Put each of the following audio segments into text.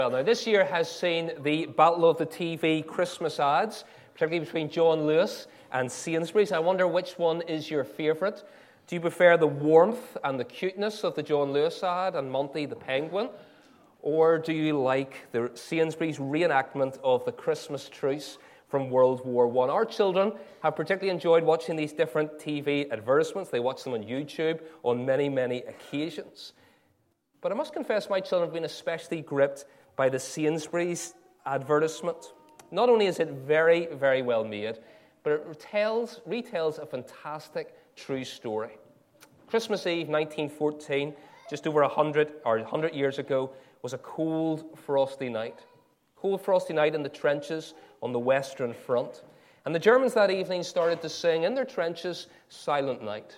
Well, now this year has seen the battle of the TV Christmas ads, particularly between John Lewis and Sainsbury's. I wonder which one is your favourite. Do you prefer the warmth and the cuteness of the John Lewis ad and Monty the Penguin? Or do you like the Sainsbury's reenactment of the Christmas truce from World War I? Our children have particularly enjoyed watching these different TV advertisements. They watch them on YouTube on many, many occasions. But I must confess my children have been especially gripped by the Sainsbury's advertisement. Not only is it very, very well made, but it retells a fantastic true story. Christmas Eve 1914, just over 100 years ago, was a cold, frosty night. Cold, frosty night in the trenches on the Western Front. And the Germans that evening started to sing in their trenches, Silent Night.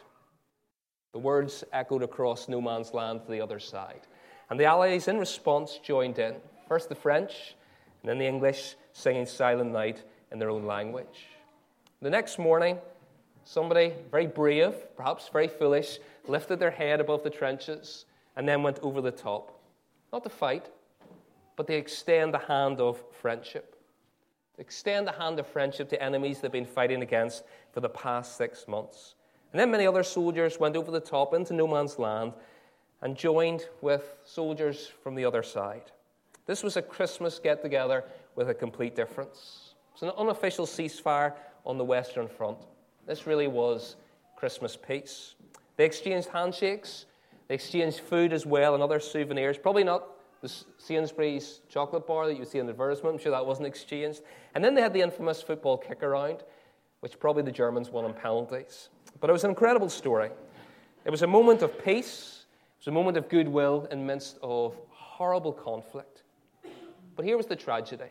The words echoed across no man's land to the other side. And the Allies, in response, joined in. First the French, and then the English, singing Silent Night in their own language. The next morning, somebody very brave, perhaps very foolish, lifted their head above the trenches and then went over the top. Not to fight, but to extend the hand of friendship. Extend the hand of friendship to enemies they've been fighting against for the past 6 months. And then many other soldiers went over the top into no man's land and joined with soldiers from the other side. This was a Christmas get-together with a complete difference. It was an unofficial ceasefire on the Western Front. This really was Christmas peace. They exchanged handshakes. They exchanged food as well and other souvenirs. Probably not the Sainsbury's chocolate bar that you see in the advertisement. I'm sure that wasn't exchanged. And then they had the infamous football kick-around, which probably the Germans won on penalties. But it was an incredible story. It was a moment of peace. It was a moment of goodwill in the midst of horrible conflict. But here was the tragedy.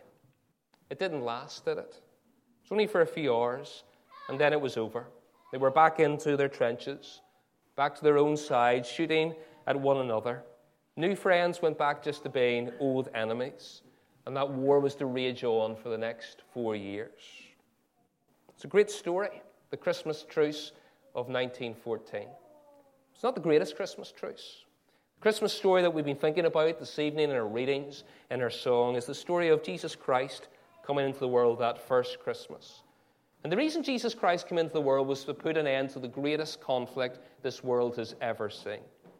It didn't last, did it? It was only for a few hours, and then it was over. They were back into their trenches, back to their own side, shooting at one another. New friends went back just to being old enemies, and that war was to rage on for the next 4 years. It's a great story, the Christmas truce of 1914. It's not the greatest Christmas truce. The Christmas story that we've been thinking about this evening in our readings and our song is the story of Jesus Christ coming into the world that first Christmas. And the reason Jesus Christ came into the world was to put an end to the greatest conflict this world has ever seen.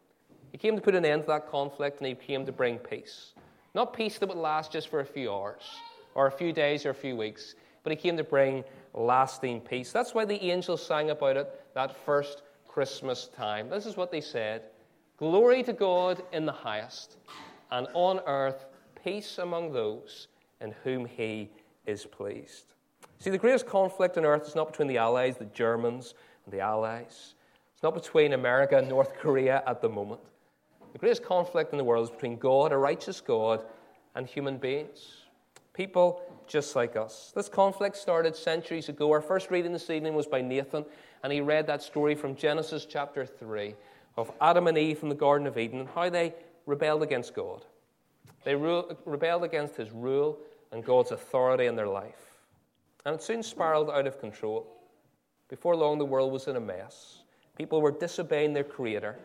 He came to put an end to that conflict, and he came to bring peace. Not peace that would last just for a few hours, or a few days, or a few weeks, but he came to bring lasting peace. That's why the angels sang about it that first Christmas time. This is what they said: "Glory to God in the highest, and on earth peace among those in whom he is pleased." See, the greatest conflict on earth is not between the Allies, the Germans, and the Allies. It's not between America and North Korea at the moment. The greatest conflict in the world is between God, a righteous God, and human beings. People just like us. This conflict started centuries ago. Our first reading this evening was by Nathan, and he read that story from Genesis chapter 3 of Adam and Eve in the Garden of Eden and how they rebelled against God. They rebelled against his rule and God's authority in their life. And it soon spiraled out of control. Before long, the world was in a mess. People were disobeying their Creator.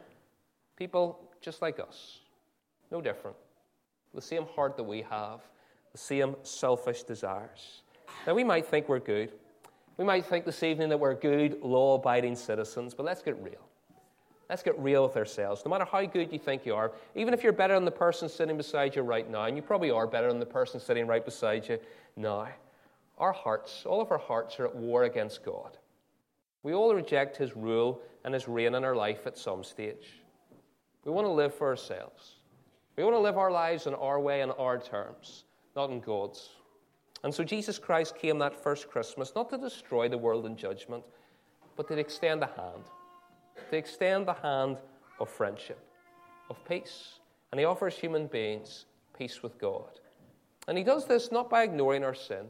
People just like us. No different. The same heart that we have. The same selfish desires. Now, we might think we're good. We might think this evening that we're good, law-abiding citizens, but let's get real. Let's get real with ourselves. No matter how good you think you are, even if you're better than the person sitting beside you right now, and you probably are better than the person sitting right beside you now, our hearts, all of our hearts are at war against God. We all reject his rule and his reign in our life at some stage. We want to live for ourselves. We want to live our lives in our way and our terms, not in God's. And so Jesus Christ came that first Christmas, not to destroy the world in judgment, but to extend a hand. To extend the hand of friendship, of peace. And he offers human beings peace with God. And he does this not by ignoring our sin.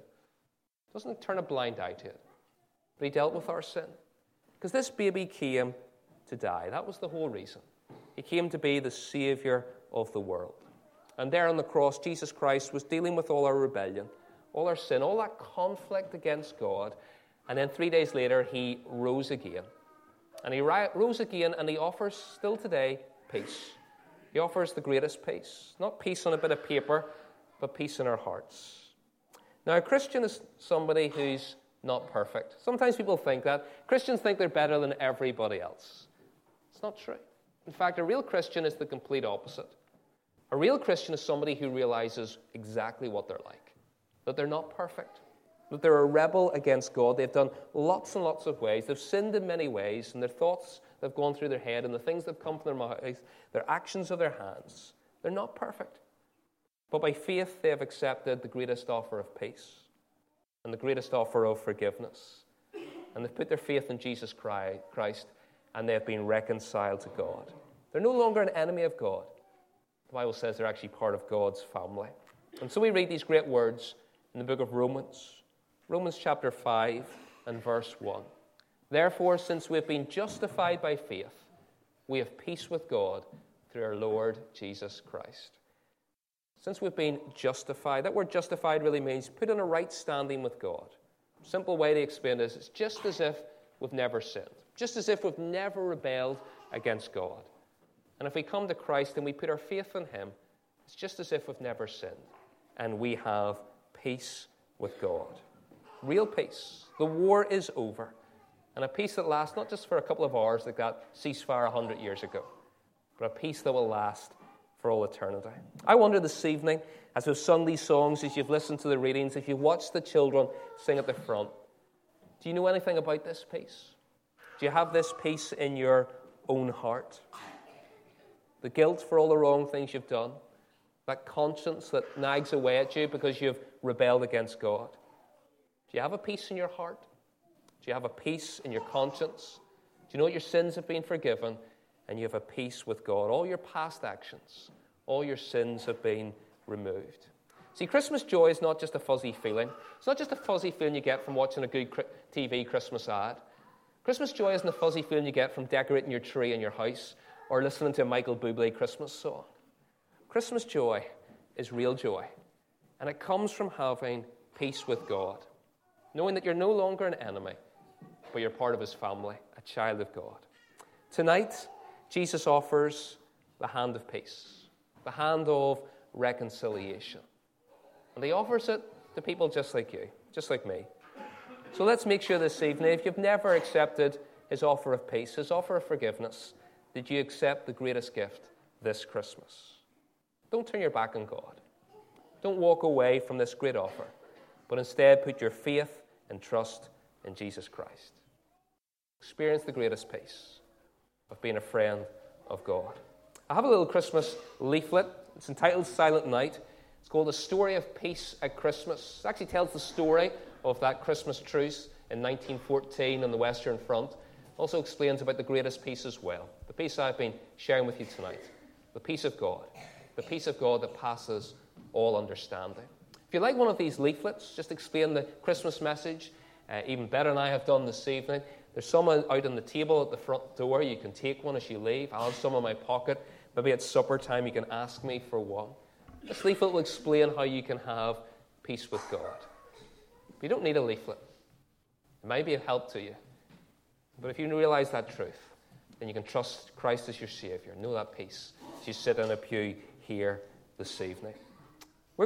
He doesn't turn a blind eye to it. But he dealt with our sin. Because this baby came to die. That was the whole reason. He came to be the Savior of the world. And there on the cross, Jesus Christ was dealing with all our rebellion, all our sin, all that conflict against God. And then 3 days later, he rose again. And he rose again, and he offers, still today, peace. He offers the greatest peace. Not peace on a bit of paper, but peace in our hearts. Now, a Christian is somebody who's not perfect. Sometimes people think that. Christians think they're better than everybody else. It's not true. In fact, a real Christian is the complete opposite. A real Christian is somebody who realizes exactly what they're like, that they're not perfect, that they're a rebel against God. They've done lots and lots of ways. They've sinned in many ways, and their thoughts that have gone through their head and the things that have come from their mouths, their actions of their hands, they're not perfect. But by faith, they have accepted the greatest offer of peace and the greatest offer of forgiveness. And they've put their faith in Jesus Christ, and they have been reconciled to God. They're no longer an enemy of God. The Bible says they're actually part of God's family. And so we read these great words in the book of Romans. Romans chapter 5 and verse 1. Therefore, since we've been justified by faith, we have peace with God through our Lord Jesus Christ. Since we've been justified, that word justified really means put in a right standing with God. A simple way to explain this, it's just as if we've never sinned, just as if we've never rebelled against God. And if we come to Christ and we put our faith in Him, it's just as if we've never sinned, and we have peace with God. Real peace. The war is over, and a peace that lasts not just for a couple of hours like that ceasefire 100 years ago, but a peace that will last for all eternity. I wonder this evening, as we've sung these songs, as you've listened to the readings, if you've watched the children sing at the front, do you know anything about this peace? Do you have this peace in your own heart? The guilt for all the wrong things you've done, that conscience that nags away at you because you've rebelled against God. Do you have a peace in your heart? Do you have a peace in your conscience? Do you know that your sins have been forgiven and you have a peace with God? All your past actions, all your sins have been removed. See, Christmas joy is not just a fuzzy feeling. It's not just a fuzzy feeling you get from watching a good TV Christmas ad. Christmas joy isn't a fuzzy feeling you get from decorating your tree in your house or listening to a Michael Bublé Christmas song. Christmas joy is real joy, and it comes from having peace with God, knowing that you're no longer an enemy, but you're part of His family, a child of God. Tonight, Jesus offers the hand of peace, the hand of reconciliation. And He offers it to people just like you, just like me. So let's make sure this evening, if you've never accepted His offer of peace, His offer of forgiveness, did you accept the greatest gift this Christmas? Don't turn your back on God. Don't walk away from this great offer, but instead put your faith and trust in Jesus Christ. Experience the greatest peace of being a friend of God. I have a little Christmas leaflet. It's entitled Silent Night. It's called The Story of Peace at Christmas. It actually tells the story of that Christmas truce in 1914 on the Western Front. Also explains about the greatest peace as well. The peace I've been sharing with you tonight. The peace of God. The peace of God that passes all understanding. If you like one of these leaflets, just explain the Christmas message, even better than I have done this evening. There's some out on the table at the front door. You can take one as you leave. I'll have some in my pocket. Maybe at supper time you can ask me for one. This leaflet will explain how you can have peace with God. But you don't need a leaflet. It might be of help to you. But if you realize that truth, then you can trust Christ as your Savior. Know that peace as you sit in a pew here this evening.